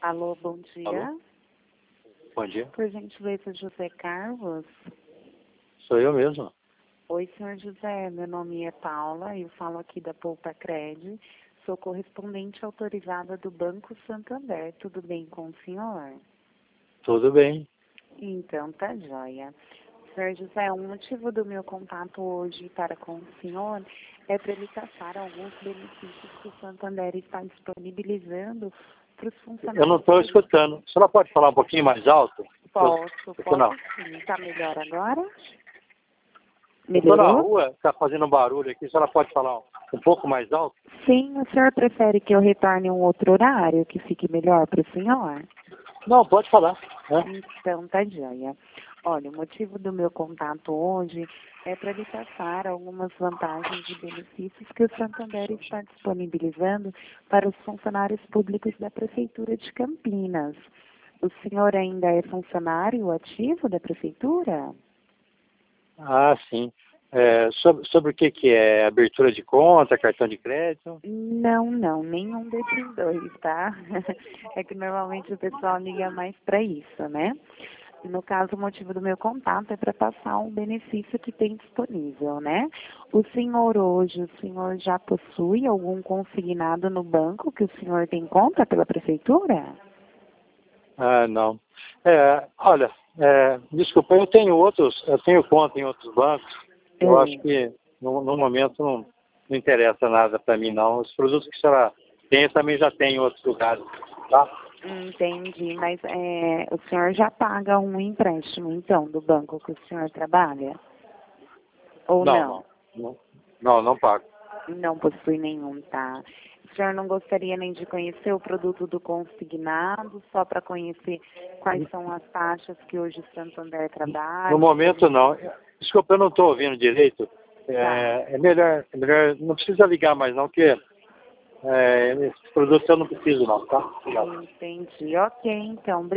Alô, bom dia. Alô? Bom dia. Por gentileza, José Carlos. Sou eu mesmo. Oi, senhor José. Meu nome é Paula. Eu falo aqui da Poupa Cred. Sou correspondente autorizada do Banco Santander. Tudo bem com o senhor? Tudo bem. Então, tá joia. Senhor José, o motivo do meu contato hoje para com o senhor é para lhe passar alguns benefícios que o Santander está disponibilizando para os funcionários. Eu não estou escutando. A senhora pode falar um pouquinho mais alto? Posso Não. sim. Está melhor agora? Eu estou na Melhorou? rua, está fazendo barulho aqui. A senhora pode falar um pouco mais alto? Sim, o senhor prefere que eu retorne um outro horário que fique melhor para o senhor? Não, pode falar. Né? Então, tá joia. Olha, o motivo do meu contato hoje é para lhe passar algumas vantagens e benefícios que o Santander está disponibilizando para os funcionários públicos da Prefeitura de Campinas. O senhor ainda é funcionário ativo da Prefeitura? Ah, sim. Sobre o que é? Abertura de conta, cartão de crédito? Não, nenhum desses dois, tá? É que normalmente o pessoal liga mais para isso, né? No caso, o motivo do meu contato é para passar um benefício que tem disponível, né? O senhor já possui algum consignado no banco que o senhor tem conta pela prefeitura? Ah, não. Olha, desculpa, eu tenho conta em outros bancos. Eu acho que no momento não interessa nada para mim, não. Os produtos que a senhora tem, eu também já tenho em outros lugares, tá? Entendi, mas o senhor já paga um empréstimo, então, do banco que o senhor trabalha? Ou não? Não pago. Não possui nenhum, tá? O senhor não gostaria nem de conhecer o produto do consignado, só para conhecer quais são as taxas que hoje o Santander trabalha? No momento, não. Desculpa, eu não estou ouvindo direito. Tá. É melhor, não precisa ligar mais, não, porque esses produtos eu não preciso, não, tá? Obrigado. Entendi. Ok, então.